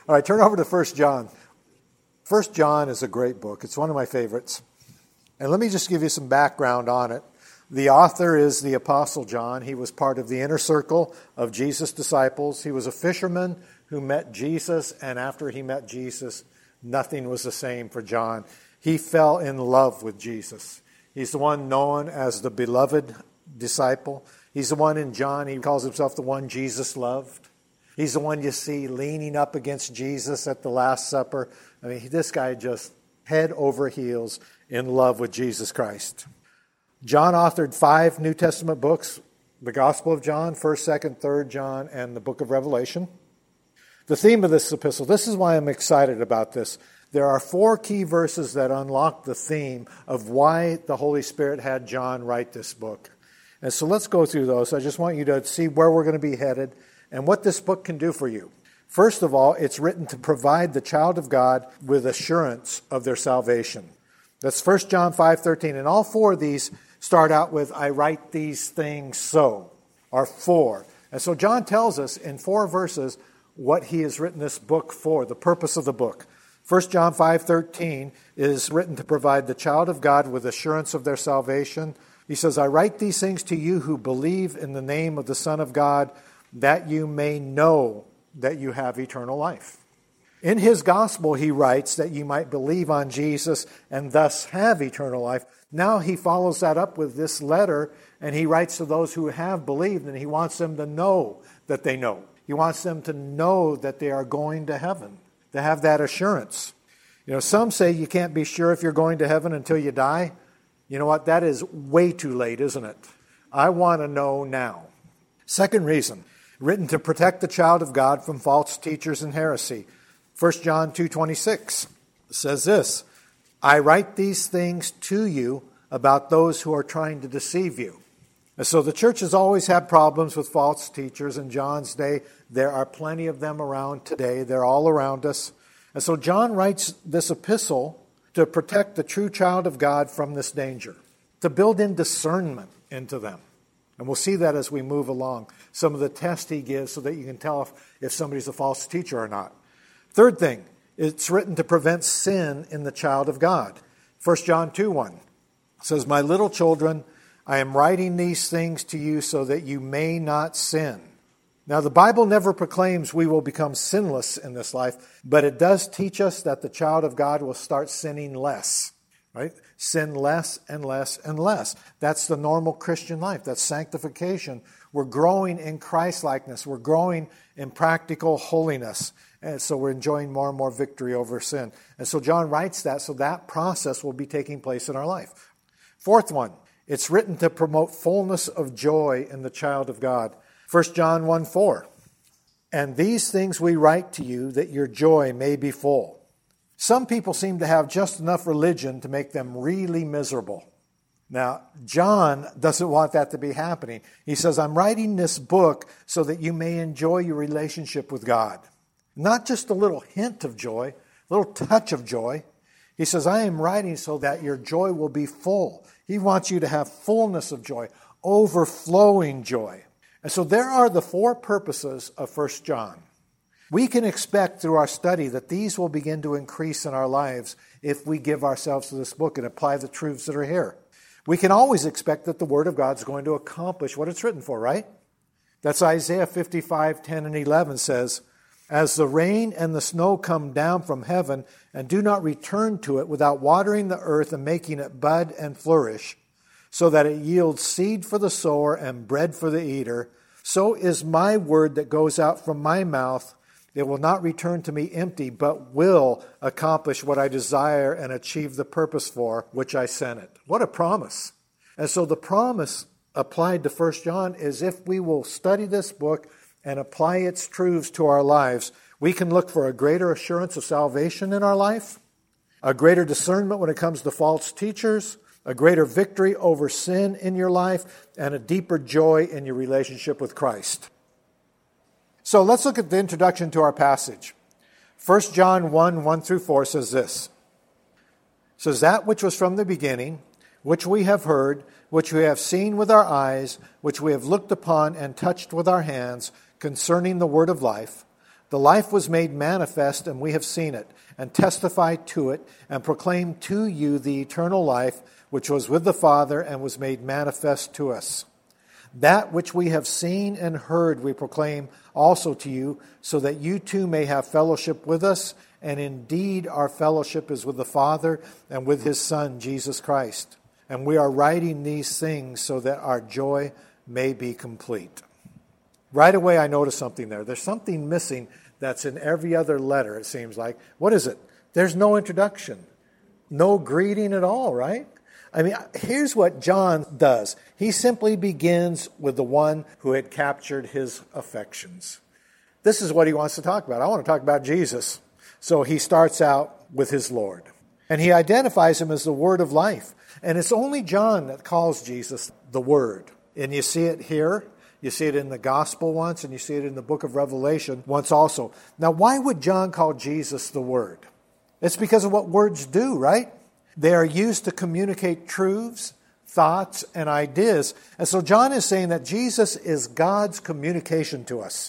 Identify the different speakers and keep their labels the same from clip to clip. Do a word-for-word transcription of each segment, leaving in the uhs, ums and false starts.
Speaker 1: All right, turn over to First John. First John is a great book. It's one of my favorites. And let me just give you some background on it. The author is the Apostle John. He was part of the inner circle of Jesus' disciples. He was a fisherman who met Jesus, and after he met Jesus, nothing was the same for John. He fell in love with Jesus. He's the one known as the beloved disciple. He's the one in John, he calls himself the one Jesus loved. He's the one you see leaning up against Jesus at the Last Supper. I mean, this guy just head over heels in love with Jesus Christ. John authored five New Testament books, the Gospel of John, first, second, third John, and the book of Revelation. The theme of this epistle, this is why I'm excited about this. There are four key verses that unlock the theme of why the Holy Spirit had John write this book. And so let's go through those. I just want you to see where we're going to be headed and what this book can do for you. First of all, it's written to provide the child of God with assurance of their salvation. That's First John five thirteen. And all four of these start out with, I write these things so, or for. And so John tells us in four verses what he has written this book for, the purpose of the book. First John five thirteen is written to provide the child of God with assurance of their salvation. He says, I write these things to you who believe in the name of the Son of God, that you may know that you have eternal life. In his gospel, he writes that you might believe on Jesus and thus have eternal life. Now he follows that up with this letter, and he writes to those who have believed, and he wants them to know that they know. He wants them to know that they are going to heaven, to have that assurance. You know, some say you can't be sure if you're going to heaven until you die. You know what? That is way too late, isn't it? I want to know now. Second reason, written to protect the child of God from false teachers and heresy. First John two twenty-six says this, I write these things to you about those who are trying to deceive you. And so the church has always had problems with false teachers. In John's day, there are plenty of them around today. They're all around us. And so John writes this epistle to protect the true child of God from this danger, to build in discernment into them. And we'll see that as we move along. Some of the tests he gives so that you can tell if, if somebody's a false teacher or not. Third thing, it's written to prevent sin in the child of God. First John two one says, my little children, I am writing these things to you so that you may not sin. Now, the Bible never proclaims we will become sinless in this life, but it does teach us that the child of God will start sinning less, right? Sin less and less and less. That's the normal Christian life. That's sanctification. We're growing in Christ-likeness. We're growing in practical holiness. And so we're enjoying more and more victory over sin. And so John writes that so that process will be taking place in our life. Fourth one, it's written to promote fullness of joy in the child of God. First John one four, and these things we write to you that your joy may be full. Some people seem to have just enough religion to make them really miserable. Now, John doesn't want that to be happening. He says, I'm writing this book so that you may enjoy your relationship with God. Not just a little hint of joy, a little touch of joy. He says, I am writing so that your joy will be full. He wants you to have fullness of joy, overflowing joy. And so there are the four purposes of First John. We can expect through our study that these will begin to increase in our lives if we give ourselves to this book and apply the truths that are here. We can always expect that the Word of God is going to accomplish what it's written for, right? That's Isaiah fifty-five, ten and eleven says, as the rain and the snow come down from heaven and do not return to it without watering the earth and making it bud and flourish, so that it yields seed for the sower and bread for the eater, so is my word that goes out from my mouth. It will not return to me empty, but will accomplish what I desire and achieve the purpose for which I sent it. What a promise. And so the promise applied to First John is if we will study this book and apply its truths to our lives, we can look for a greater assurance of salvation in our life, a greater discernment when it comes to false teachers, a greater victory over sin in your life, and a deeper joy in your relationship with Christ. So let's look at the introduction to our passage. First John one, one through four says this. It says, that which was from the beginning, which we have heard, which we have seen with our eyes, which we have looked upon and touched with our hands, concerning the word of life. The life was made manifest, and we have seen it, and testified to it, and proclaimed to you the eternal life, which was with the Father, and was made manifest to us. That which we have seen and heard we proclaim also to you, so that you too may have fellowship with us. And indeed our fellowship is with the Father and with His Son, Jesus Christ. And we are writing these things so that our joy may be complete. Right away I noticed something there. There's something missing that's in every other letter, it seems like. What is it? There's no introduction. No greeting at all, right? I mean, here's what John does. He simply begins with the one who had captured his affections. This is what he wants to talk about. I want to talk about Jesus. So he starts out with his Lord. And he identifies him as the Word of life. And it's only John that calls Jesus the Word. And you see it here. You see it in the Gospel once, and you see it in the book of Revelation once also. Now, why would John call Jesus the Word? It's because of what words do, right? They are used to communicate truths, thoughts, and ideas. And so John is saying that Jesus is God's communication to us.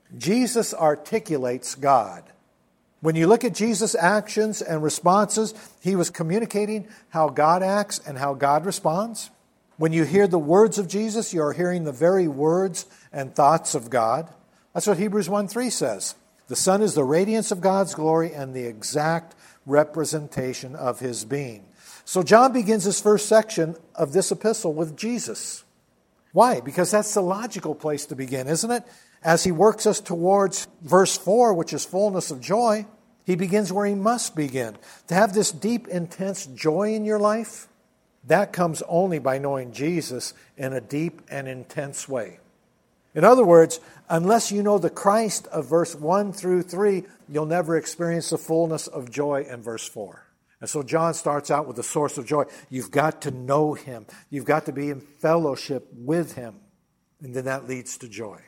Speaker 1: Jesus articulates God. When you look at Jesus' actions and responses, he was communicating how God acts and how God responds. When you hear the words of Jesus, you are hearing the very words and thoughts of God. That's what Hebrews one three says. The Son is the radiance of God's glory and the exact representation of His being. So John begins his first section of this epistle with Jesus. Why? Because that's the logical place to begin, isn't it? As he works us towards verse four, which is fullness of joy, he begins where he must begin. To have this deep, intense joy in your life, that comes only by knowing Jesus in a deep and intense way. In other words, unless you know the Christ of verse one through three, you'll never experience the fullness of joy in verse four. And so John starts out with the source of joy. You've got to know Him. You've got to be in fellowship with Him. And then that leads to joy.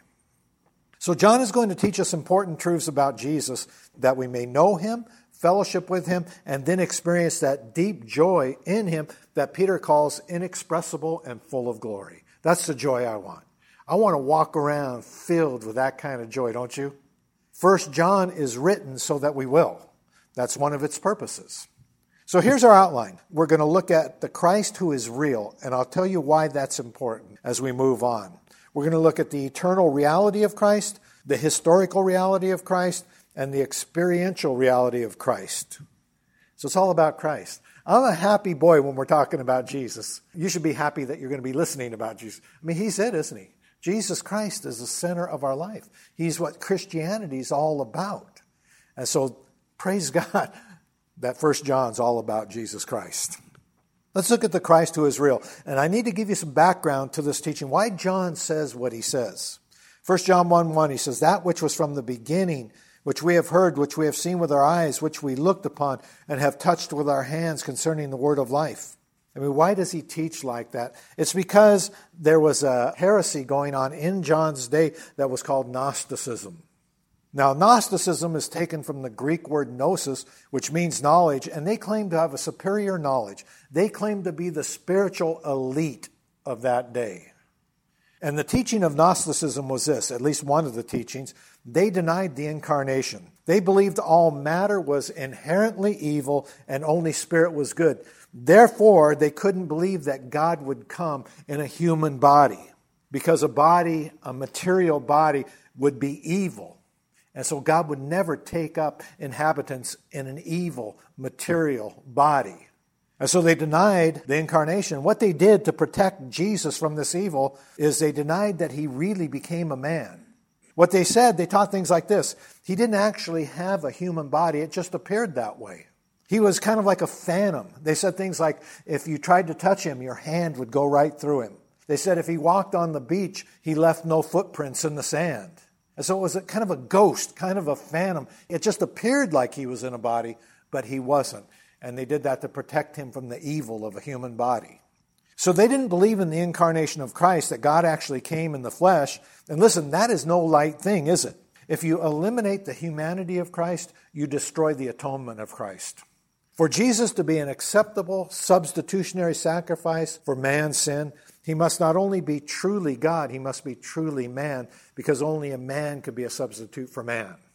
Speaker 1: So John is going to teach us important truths about Jesus that we may know Him, fellowship with Him, and then experience that deep joy in Him that Peter calls inexpressible and full of glory. That's the joy I want. I want to walk around filled with that kind of joy, don't you? First John is written so that we will. That's one of its purposes. So here's our outline. We're going to look at the Christ who is real, and I'll tell you why that's important as we move on. We're going to look at the eternal reality of Christ, the historical reality of Christ, and the experiential reality of Christ. So it's all about Christ. I'm a happy boy when we're talking about Jesus. You should be happy that you're going to be listening about Jesus. I mean, He's it, isn't He? Jesus Christ is the center of our life. He's what Christianity is all about. And so, praise God that First John's all about Jesus Christ. Let's look at the Christ who is real. And I need to give you some background to this teaching, why John says what he says. First John one one, he says, that which was from the beginning, which we have heard, which we have seen with our eyes, which we looked upon and have touched with our hands concerning the word of life. I mean, why does he teach like that? It's because there was a heresy going on in John's day that was called Gnosticism. Now, Gnosticism is taken from the Greek word gnosis, which means knowledge, and they claim to have a superior knowledge. They claim to be the spiritual elite of that day. And the teaching of Gnosticism was this, at least one of the teachings. They denied the incarnation. They believed all matter was inherently evil and only spirit was good. Therefore, they couldn't believe that God would come in a human body, because a body, a material body, would be evil. And so God would never take up inhabitants in an evil, material body. And so they denied the incarnation. What they did to protect Jesus from this evil is they denied that He really became a man. What they said, they taught things like this. He didn't actually have a human body. It just appeared that way. He was kind of like a phantom. They said things like, if you tried to touch Him, your hand would go right through Him. They said if He walked on the beach, He left no footprints in the sand. And so it was a kind of a ghost, kind of a phantom. It just appeared like He was in a body, but He wasn't. And they did that to protect Him from the evil of a human body. So they didn't believe in the incarnation of Christ, that God actually came in the flesh. And listen, that is no light thing, is it? If you eliminate the humanity of Christ, you destroy the atonement of Christ. For Jesus to be an acceptable substitutionary sacrifice for man's sin, He must not only be truly God, He must be truly man, because only a man could be a substitute for man.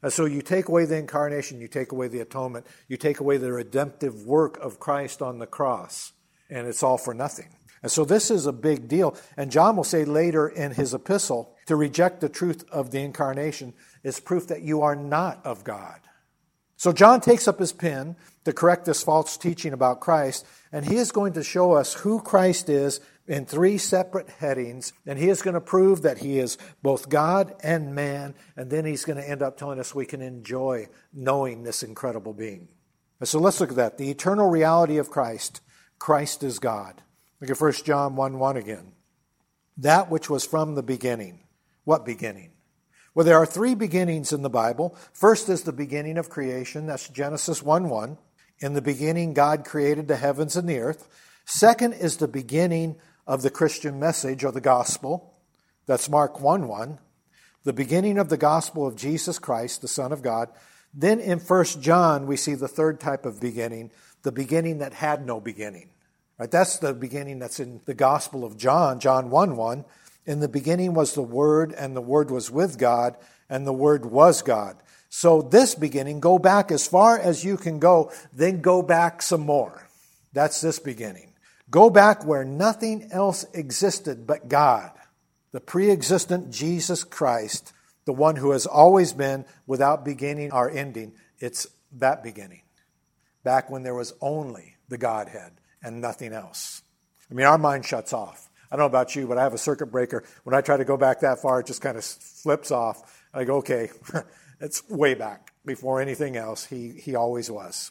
Speaker 1: And so you take away the incarnation, you take away the atonement, you take away the redemptive work of Christ on the cross, and it's all for nothing. And so this is a big deal. And John will say later in his epistle, to reject the truth of the incarnation is proof that you are not of God. So John takes up his pen to correct this false teaching about Christ, and he is going to show us who Christ is in three separate headings, and he is going to prove that he is both God and man, and then he's going to end up telling us we can enjoy knowing this incredible being. And so let's look at that. The eternal reality of Christ. Christ is God. Look at First John one one again. That which was from the beginning. What beginning? Well, there are three beginnings in the Bible. First is the beginning of creation. That's Genesis one one. In the beginning, God created the heavens and the earth. Second is the beginning of the Christian message or the gospel. That's Mark one one. The beginning of the gospel of Jesus Christ, the Son of God. Then in First John, we see the third type of beginning, the beginning that had no beginning. Right? That's the beginning that's in the gospel of John, John one one. In the beginning was the Word, and the Word was with God, and the Word was God. So this beginning, go back as far as you can go, then go back some more. That's this beginning. Go back where nothing else existed but God, the pre-existent Jesus Christ, the one who has always been without beginning or ending. It's that beginning, back when there was only the Godhead and nothing else. I mean, our mind shuts off. I don't know about you, but I have a circuit breaker. When I try to go back that far, it just kind of flips off. I go, okay, it's way back before anything else. He, he always was.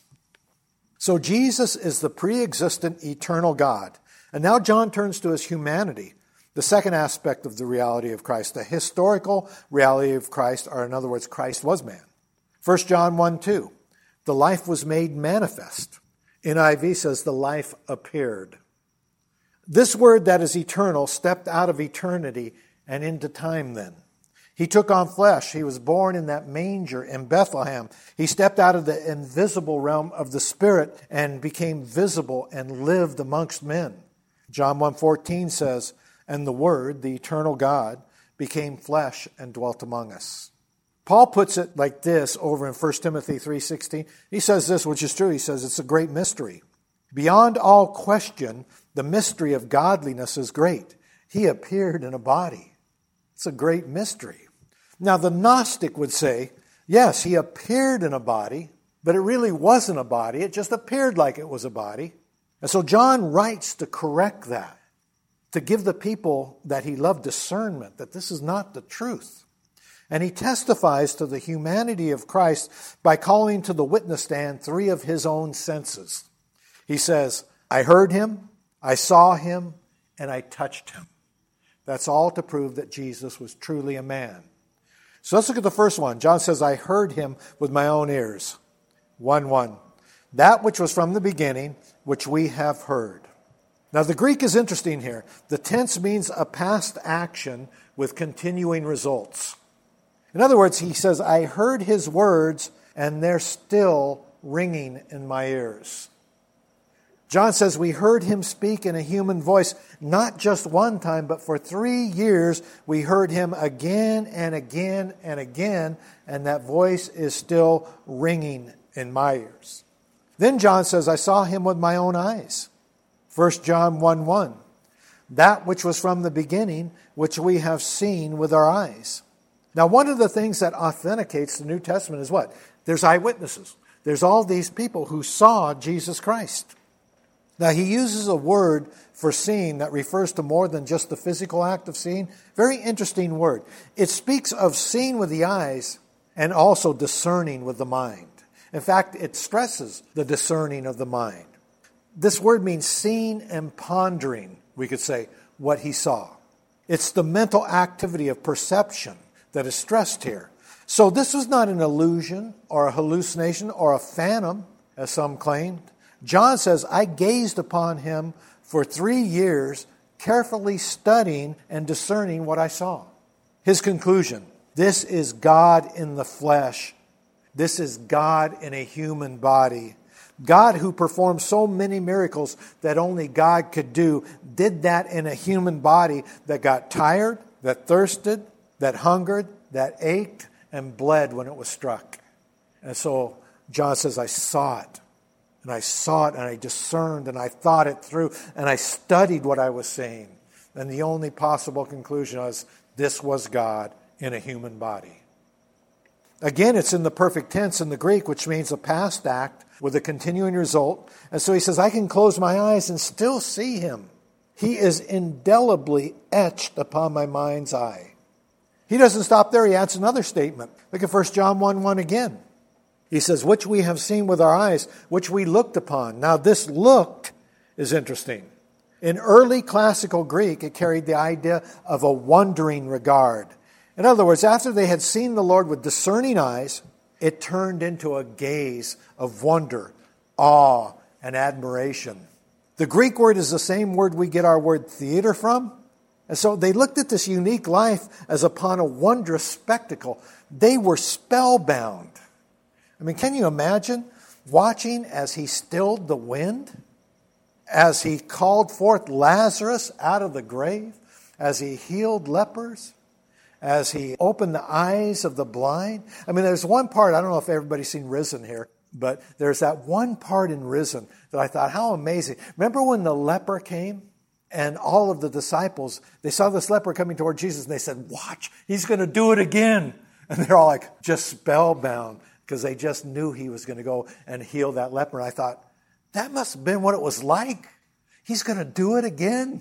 Speaker 1: So Jesus is the pre-existent eternal God. And now John turns to his humanity, the second aspect of the reality of Christ, the historical reality of Christ, or in other words, Christ was man. First John one two, the life was made manifest. N I V says the life appeared. This word that is eternal stepped out of eternity and into time then. He took on flesh. He was born in that manger in Bethlehem. He stepped out of the invisible realm of the Spirit and became visible and lived amongst men. John one fourteen says, and the Word, the eternal God, became flesh and dwelt among us. Paul puts it like this over in First Timothy three sixteen. He says this, which is true. He says it's a great mystery. Beyond all question, the mystery of godliness is great. He appeared in a body. It's a great mystery. Now, the Gnostic would say, yes, he appeared in a body, but it really wasn't a body. It just appeared like it was a body. And so John writes to correct that, to give the people that he loved discernment that this is not the truth. And he testifies to the humanity of Christ by calling to the witness stand three of his own senses. He says, I heard him, I saw him, and I touched him. That's all to prove that Jesus was truly a man. So let's look at the first one. John says, I heard him with my own ears. one one. That which was from the beginning, which we have heard. Now the Greek is interesting here. The tense means a past action with continuing results. In other words, he says, I heard his words, and they're still ringing in my ears. John says we heard him speak in a human voice, not just one time, but for three years we heard him again and again and again, and that voice is still ringing in my ears. Then John says, I saw him with my own eyes. First John one one. That which was from the beginning, which we have seen with our eyes. Now, one of the things that authenticates the New Testament is what? There's eyewitnesses. There's all these people who saw Jesus Christ. Now, he uses a word for seeing that refers to more than just the physical act of seeing. Very interesting word. It speaks of seeing with the eyes and also discerning with the mind. In fact, it stresses the discerning of the mind. This word means seeing and pondering, we could say, what he saw. It's the mental activity of perception that is stressed here. So this was not an illusion or a hallucination or a phantom, as some claimed. John says, I gazed upon him for three years, carefully studying and discerning what I saw. His conclusion, this is God in the flesh. This is God in a human body. God, who performed so many miracles that only God could do, did that in a human body that got tired, that thirsted, that hungered, that ached, and bled when it was struck. And so John says, I saw it. And I saw it and I discerned and I thought it through and I studied what I was seeing. And the only possible conclusion was this was God in a human body. Again, it's in the perfect tense in the Greek, which means a past act with a continuing result. And so he says, I can close my eyes and still see him. He is indelibly etched upon my mind's eye. He doesn't stop there. He adds another statement. Look at First John one one again. He says, which we have seen with our eyes, which we looked upon. Now this looked is interesting. In early classical Greek, it carried the idea of a wondering regard. In other words, after they had seen the Lord with discerning eyes, it turned into a gaze of wonder, awe, and admiration. The Greek word is the same word we get our word theater from. And so they looked at this unique life as upon a wondrous spectacle. They were spellbound. I mean, can you imagine watching as he stilled the wind? As he called forth Lazarus out of the grave? As he healed lepers? As he opened the eyes of the blind? I mean, there's one part, I don't know if everybody's seen Risen here, but there's that one part in Risen that I thought, how amazing. Remember when the leper came? And all of the disciples, they saw this leper coming toward Jesus and they said, watch, he's going to do it again. And they're all like just spellbound because they just knew he was going to go and heal that leper. And I thought, that must have been what it was like. He's going to do it again.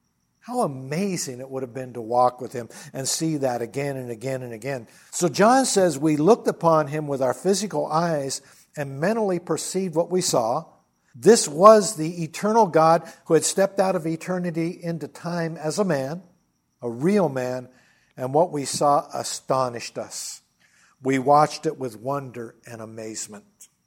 Speaker 1: How amazing it would have been to walk with him and see that again and again and again. So John says we looked upon him with our physical eyes and mentally perceived what we saw. This was the eternal God who had stepped out of eternity into time as a man, a real man, and what we saw astonished us. We watched it with wonder and amazement.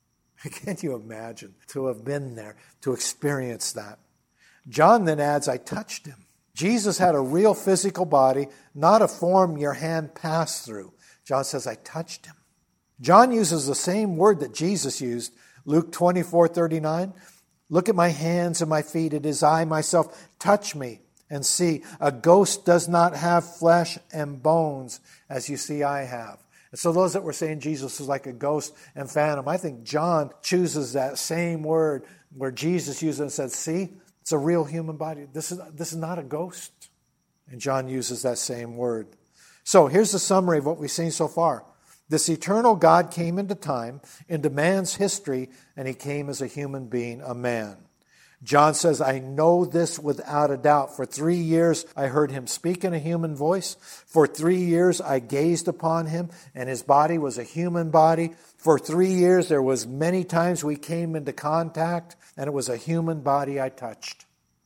Speaker 1: Can't you imagine to have been there, to experience that? John then adds, I touched him. Jesus had a real physical body, not a form your hand passed through. John says, I touched him. John uses the same word that Jesus used, Luke twenty-four thirty-nine. Look at my hands and my feet. It is I myself. Touch me and see. A ghost does not have flesh and bones as you see I have. And so those that were saying Jesus was like a ghost and phantom, I think John chooses that same word where Jesus used it and said, see, it's a real human body. This is, this is not a ghost. And John uses that same word. So here's the summary of what we've seen so far. This eternal God came into time, into man's history, and he came as a human being, a man. John says, I know this without a doubt. For three years I heard him speak in a human voice. For three years I gazed upon him, and his body was a human body. For three years there was many times we came into contact, and it was a human body I touched.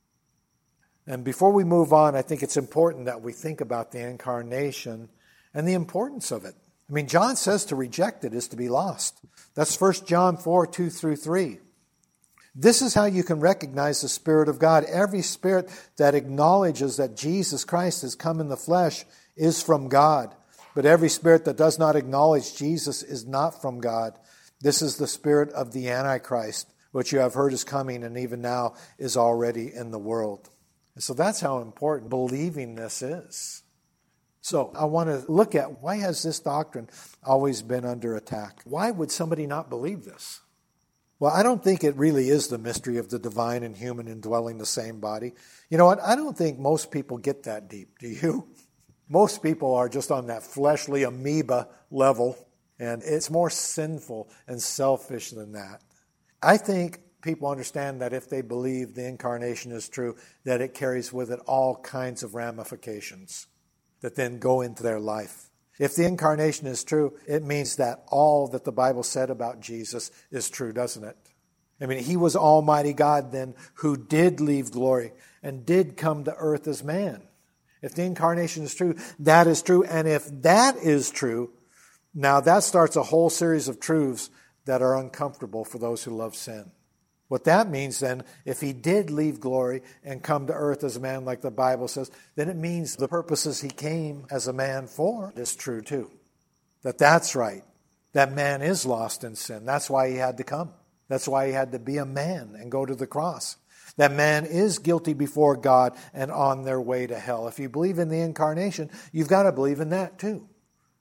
Speaker 1: And before we move on, I think it's important that we think about the incarnation and the importance of it. I mean, John says to reject it is to be lost. That's First John four, two through three. This is how you can recognize the Spirit of God. Every spirit that acknowledges that Jesus Christ has come in the flesh is from God. But every spirit that does not acknowledge Jesus is not from God. This is the spirit of the Antichrist, which you have heard is coming and even now is already in the world. And so that's how important believing this is. So I want to look at why has this doctrine always been under attack? Why would somebody not believe this? Well, I don't think it really is the mystery of the divine and human indwelling the same body. You know what? I don't think most people get that deep. Do you? Most people are just on that fleshly amoeba level, and it's more sinful and selfish than that. I think people understand that if they believe the incarnation is true, that it carries with it all kinds of ramifications that then go into their life. If the incarnation is true, it means that all that the Bible said about Jesus is true, doesn't it? I mean, he was Almighty God then who did leave glory and did come to earth as man. If the incarnation is true, that is true. And if that is true, now that starts a whole series of truths that are uncomfortable for those who love sin. What that means then, if he did leave glory and come to earth as a man like the Bible says, then it means the purposes he came as a man for is true too. That that's right. That man is lost in sin. That's why he had to come. That's why he had to be a man and go to the cross. That man is guilty before God and on their way to hell. If you believe in the incarnation, you've got to believe in that too.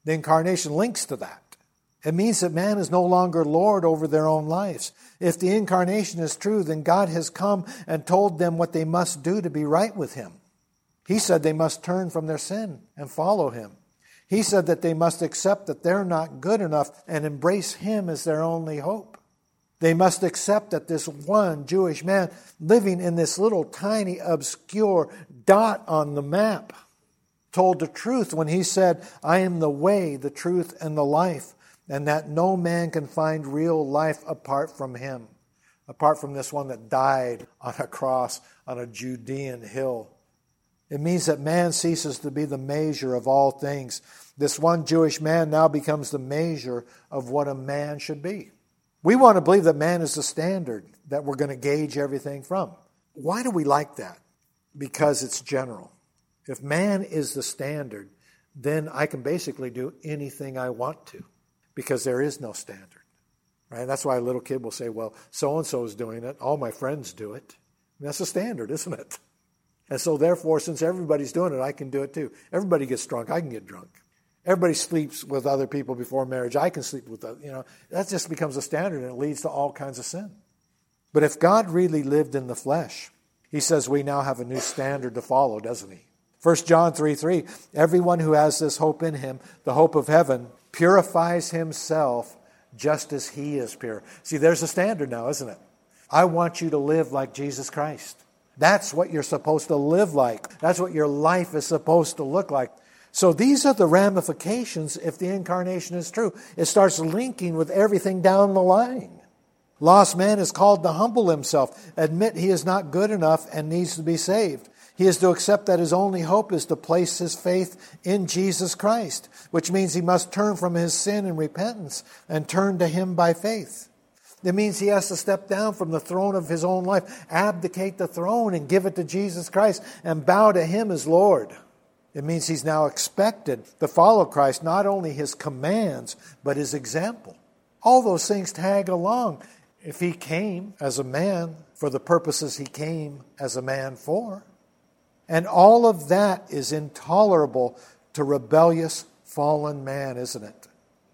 Speaker 1: The incarnation links to that. It means that man is no longer Lord over their own lives. If the incarnation is true, then God has come and told them what they must do to be right with Him. He said they must turn from their sin and follow Him. He said that they must accept that they're not good enough and embrace Him as their only hope. They must accept that this one Jewish man living in this little tiny obscure dot on the map told the truth when He said, I am the way, the truth, and the life, and that no man can find real life apart from Him, apart from this one that died on a cross on a Judean hill. It means that man ceases to be the measure of all things. This one Jewish man now becomes the measure of what a man should be. We want to believe that man is the standard that we're going to gauge everything from. Why do we like that? Because it's general. If man is the standard, then I can basically do anything I want to, because there is no standard. Right? That's why a little kid will say, well, so-and-so is doing it. All my friends do it. And that's the standard, isn't it? And so therefore, since everybody's doing it, I can do it too. Everybody gets drunk. I can get drunk. Everybody sleeps with other people before marriage. I can sleep with other, you know. That just becomes a standard, and it leads to all kinds of sin. But if God really lived in the flesh, He says we now have a new standard to follow, doesn't He? First John three three, everyone who has this hope in Him, the hope of heaven, purifies himself just as He is pure. See, there's a standard now, isn't it? I want you to live like Jesus Christ. That's what you're supposed to live like. That's what your life is supposed to look like. So these are the ramifications if the incarnation is true. It starts linking with everything down the line. Lost man is called to humble himself, admit he is not good enough and needs to be saved. He is to accept that his only hope is to place his faith in Jesus Christ, which means he must turn from his sin and repentance and turn to Him by faith. It means he has to step down from the throne of his own life, abdicate the throne and give it to Jesus Christ and bow to Him as Lord. It means he's now expected to follow Christ, not only His commands, but His example. All those things tag along. If He came as a man for the purposes He came as a man for. And all of that is intolerable to rebellious, fallen man, isn't it?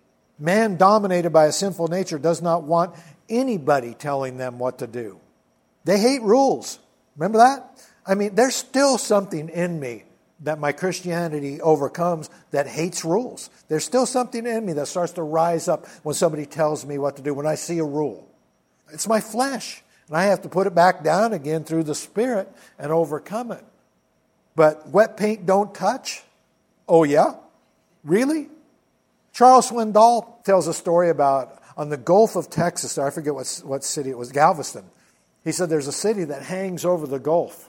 Speaker 1: Man dominated by a sinful nature does not want anybody telling them what to do. They hate rules. Remember that? I mean, there's still something in me that my Christianity overcomes that hates rules. There's still something in me that starts to rise up when somebody tells me what to do, when I see a rule. It's my flesh, and I have to put it back down again through the Spirit and overcome it. But wet paint don't touch? Oh yeah? Really? Charles Swindoll tells a story about on the Gulf of Texas, I forget what, what city it was, Galveston. He said there's a city that hangs over the Gulf.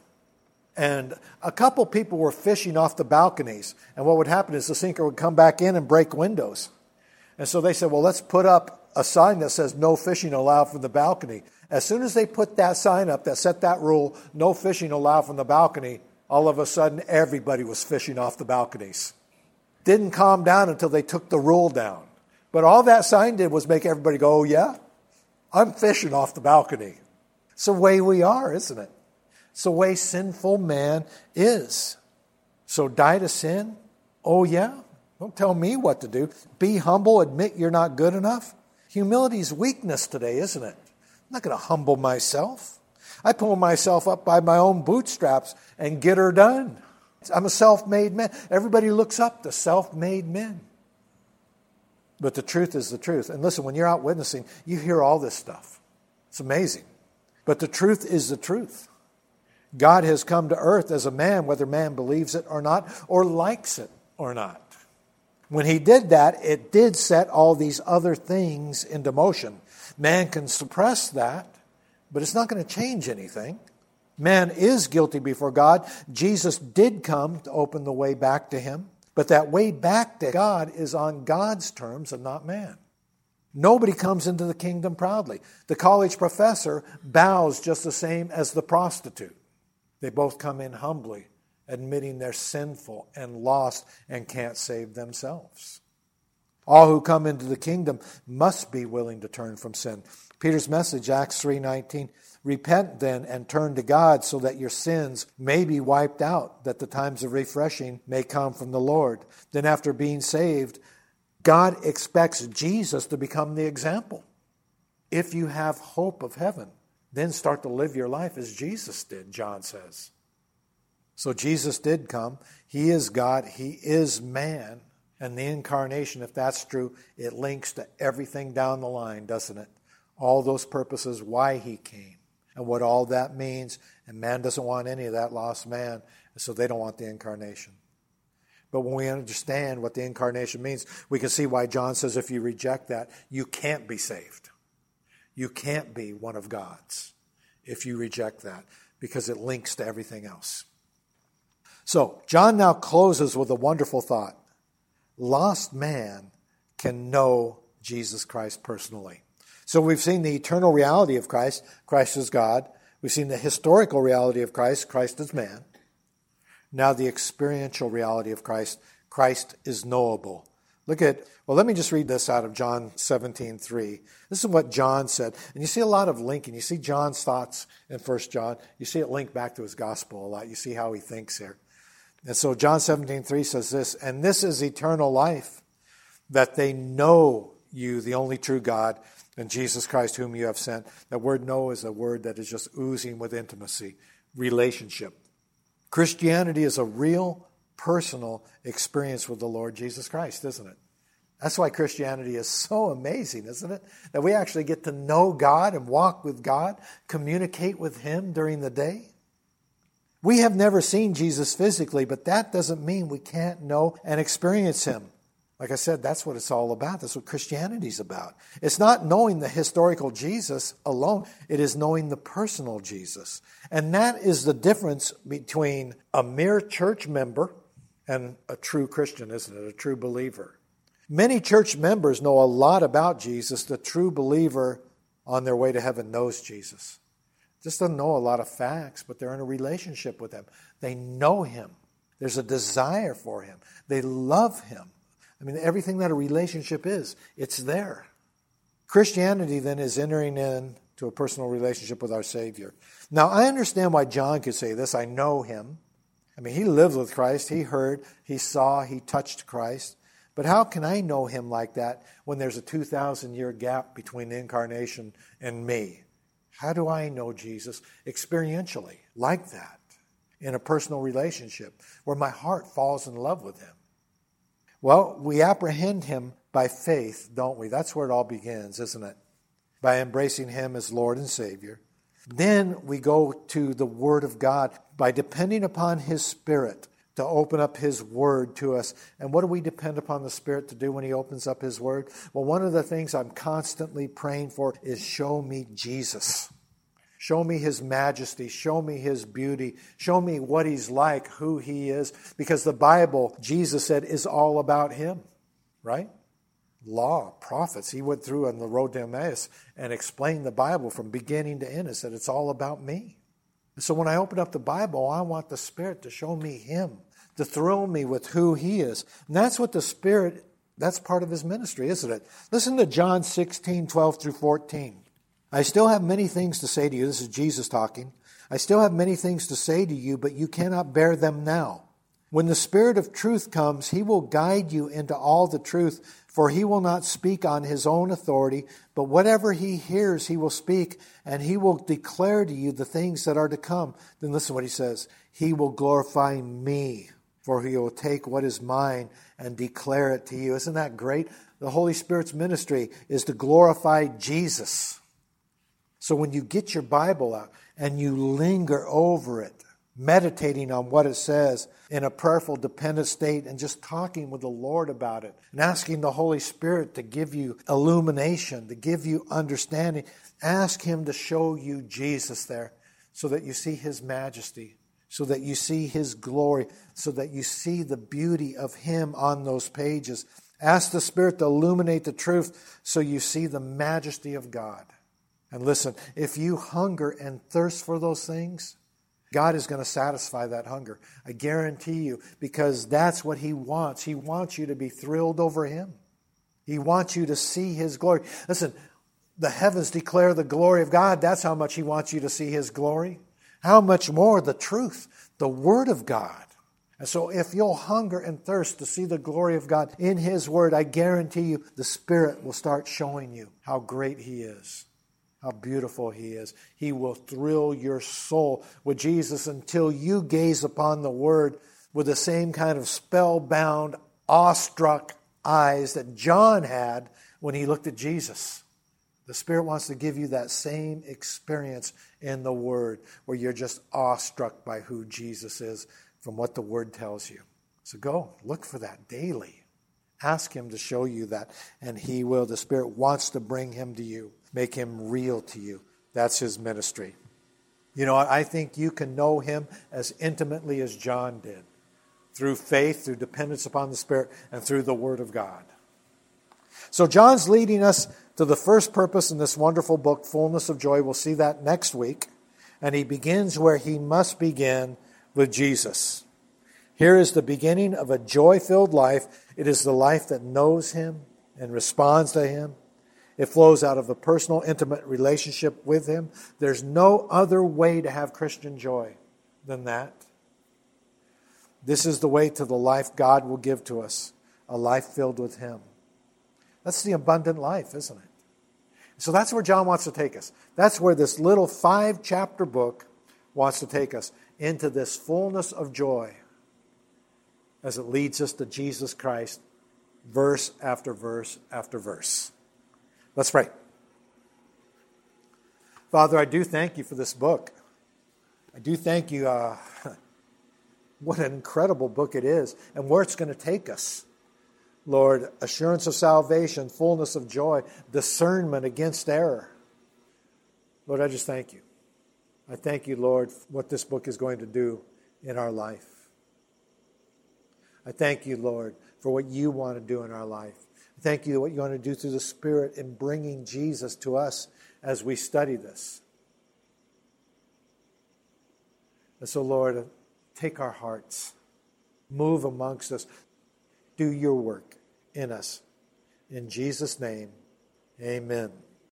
Speaker 1: And a couple people were fishing off the balconies. And what would happen is the sinker would come back in and break windows. And so they said, well, let's put up a sign that says no fishing allowed from the balcony. As soon as they put that sign up that set that rule, no fishing allowed from the balcony, all of a sudden everybody was fishing off the balconies. Didn't calm down until they took the rule down. But all that sign did was make everybody go, oh yeah, I'm fishing off the balcony. It's the way we are, isn't it? It's the way sinful man is. So die to sin? Oh yeah? Don't tell me what to do. Be humble, admit you're not good enough. Humility is weakness today, isn't it? I'm not going to humble myself. I pull myself up by my own bootstraps and get her done. I'm a self-made man. Everybody looks up to self-made men. But the truth is the truth. And listen, when you're out witnessing, you hear all this stuff. It's amazing. But the truth is the truth. God has come to earth as a man, whether man believes it or not, or likes it or not. When He did that, it did set all these other things into motion. Man can suppress that, but it's not going to change anything. Man is guilty before God. Jesus did come to open the way back to Him. But that way back to God is on God's terms and not man. Nobody comes into the kingdom proudly. The college professor bows just the same as the prostitute. They both come in humbly, admitting they're sinful and lost and can't save themselves. All who come into the kingdom must be willing to turn from sin. Peter's message, Acts three nineteen, repent then and turn to God so that your sins may be wiped out, that the times of refreshing may come from the Lord. Then after being saved, God expects Jesus to become the example. If you have hope of heaven, then start to live your life as Jesus did, John says. So Jesus did come. He is God. He is man. And the incarnation, if that's true, it links to everything down the line, doesn't it? All those purposes, why he came, and what all that means. And man doesn't want any of that lost man, so they don't want the incarnation. But when we understand what the incarnation means, we can see why John says if you reject that, you can't be saved. You can't be one of God's if you reject that, because it links to everything else. So, John now closes with a wonderful thought. Lost man can know Jesus Christ personally. So we've seen the eternal reality of Christ. Christ is God. We've seen the historical reality of Christ. Christ is man. Now the experiential reality of Christ. Christ is knowable. Look at, well, let me just read this out of John seventeen three. This is what John said. And you see a lot of linking. You see John's thoughts in First John. You see it linked back to his gospel a lot. You see how he thinks here. And so John seventeen three says this, and this is eternal life, that they know you, the only true God, and Jesus Christ whom you have sent. That word know is a word that is just oozing with intimacy, relationship. Christianity is a real, personal experience with the Lord Jesus Christ, isn't it? That's why Christianity is so amazing, isn't it? That we actually get to know God and walk with God, communicate with Him during the day. We have never seen Jesus physically, but that doesn't mean we can't know and experience Him. Like I said, that's what it's all about. That's what Christianity is about. It's not knowing the historical Jesus alone. It is knowing the personal Jesus. And that is the difference between a mere church member and a true Christian, isn't it? A true believer. Many church members know a lot about Jesus. The true believer on their way to heaven knows Jesus. Just doesn't know a lot of facts, but they're in a relationship with Him. They know Him. There's a desire for Him. They love Him. I mean, everything that a relationship is, it's there. Christianity then is entering into a personal relationship with our Savior. Now, I understand why John could say this. I know Him. I mean, he lived with Christ. He heard, he saw, he touched Christ. But how can I know Him like that when there's a two thousand year gap between the incarnation and me? How do I know Jesus experientially, like that, in a personal relationship where my heart falls in love with Him? Well, we apprehend Him by faith, don't we? That's where it all begins, isn't it? By embracing Him as Lord and Savior. Then we go to the Word of God by depending upon His Spirit to open up His Word to us. And what do we depend upon the Spirit to do when He opens up His Word? Well, one of the things I'm constantly praying for is show me Jesus. Show me His majesty. Show me His beauty. Show me what He's like, who He is. Because the Bible, Jesus said, is all about Him, right? Law, prophets. He went through on the road to Emmaus and explained the Bible from beginning to end and said, it's all about me. So when I open up the Bible, I want the Spirit to show me Him, to thrill me with who He is. And that's what the Spirit, that's part of His ministry, isn't it? Listen to John sixteen, twelve through fourteen. I still have many things to say to you. This is Jesus talking. I still have many things to say to you, but you cannot bear them now. When the Spirit of truth comes, He will guide you into all the truth, for He will not speak on His own authority, but whatever He hears, He will speak, and He will declare to you the things that are to come. Then listen to what He says. He will glorify me, for He will take what is mine and declare it to you. Isn't that great? The Holy Spirit's ministry is to glorify Jesus. So when you get your Bible out and you linger over it, meditating on what it says in a prayerful, dependent state and just talking with the Lord about it and asking the Holy Spirit to give you illumination, to give you understanding. Ask Him to show you Jesus there so that you see His majesty, so that you see His glory, so that you see the beauty of Him on those pages. Ask the Spirit to illuminate the truth so you see the majesty of God. And listen, if you hunger and thirst for those things, God is going to satisfy that hunger. I guarantee you, because that's what He wants. He wants you to be thrilled over Him. He wants you to see His glory. Listen, the heavens declare the glory of God. That's how much He wants you to see His glory. How much more the truth, the Word of God. And so if you'll hunger and thirst to see the glory of God in His Word, I guarantee you the Spirit will start showing you how great He is, how beautiful He is. He will thrill your soul with Jesus until you gaze upon the Word with the same kind of spellbound, awestruck eyes that John had when he looked at Jesus. The Spirit wants to give you that same experience in the Word where you're just awestruck by who Jesus is from what the Word tells you. So go, look for that daily. Ask Him to show you that, and He will. The Spirit wants to bring Him to you, make Him real to you. That's His ministry. You know, I think you can know Him as intimately as John did, through faith, through dependence upon the Spirit, and through the Word of God. So John's leading us to the first purpose in this wonderful book, Fullness of Joy. We'll see that next week. And he begins where he must begin, with Jesus. Here is the beginning of a joy-filled life. It is the life that knows Him and responds to Him. It flows out of a personal, intimate relationship with Him. There's no other way to have Christian joy than that. This is the way to the life God will give to us, a life filled with Him. That's the abundant life, isn't it? So that's where John wants to take us. That's where this little five-chapter book wants to take us, into this fullness of joy as it leads us to Jesus Christ, verse after verse after verse. Let's pray. Father, I do thank You for this book. I do thank You, uh, what an incredible book it is, and where it's going to take us. Lord, assurance of salvation, fullness of joy, discernment against error. Lord, I just thank You. I thank You, Lord, for what this book is going to do in our life. I thank You, Lord, for what You want to do in our life. I thank You for what You want to do through the Spirit in bringing Jesus to us as we study this. And so, Lord, take our hearts, move amongst us, do Your work in us. In Jesus' name, amen.